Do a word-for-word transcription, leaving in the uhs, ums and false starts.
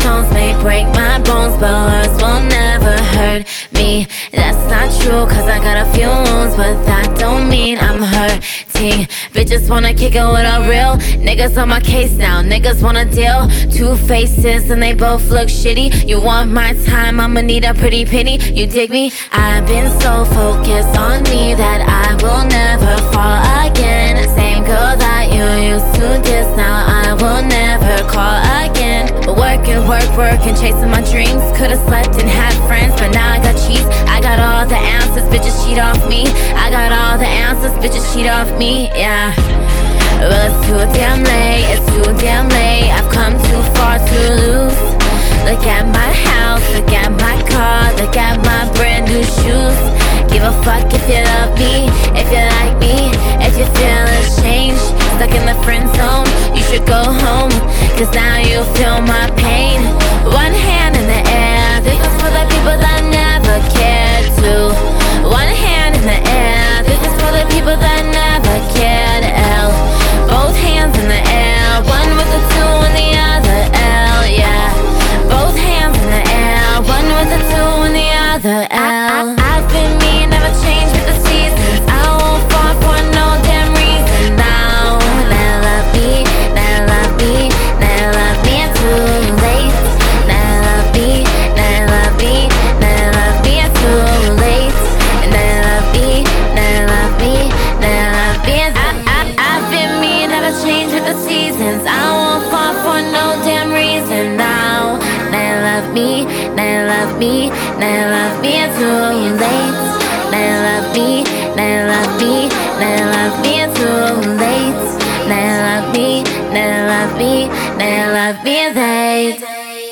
stones may break my bones, but words will never hurt me. That's not true, cause I got a few wounds, but that don't mean I'm hurting. Bitches wanna kick it with a real niggas on my case now. Niggas wanna deal two faces and they both look shitty. You want my time, I'ma need a pretty penny. You dig me? I've been so focused on me that I will never fall again. Same girl that you used to diss, now I will never call again. Working, work, work, and chasing my dreams. Could've slept and had friends, but now I got cheese. I got all the answers, bitches cheat off me. I got all the answers, bitches cheat off me, yeah. Well, it's too damn late, it's too damn late. I've come too far to lose. Look at my house, look at my car, look at my brand new shoes. Give a fuck if you love me, if you like me, if you feel a change. Stuck in the friend zone, you should go home, cause now you feel my pain. One hand in the air, this is for the people that never cared to. One hand in the air, this is for the people that never cared. L, both hands in the air, one with the two and the other L, yeah. Both hands in the air, one with the two and the other L. I, I, I've been me, never changed with the seasons. I won't fall for no damn reason now. Now love me, now love me, now love me, it's too late. Now love me, now love me, now love me, it's too late. Now love me, now love me, now love me, it's I, I, I've been me, never changed with the seasons. I won't fall for no damn reason now. Now love me, now love me, now love me, it's too late. Now love me, now love me, now love me, it's too late. Now love me, now love me, now love me, it's late.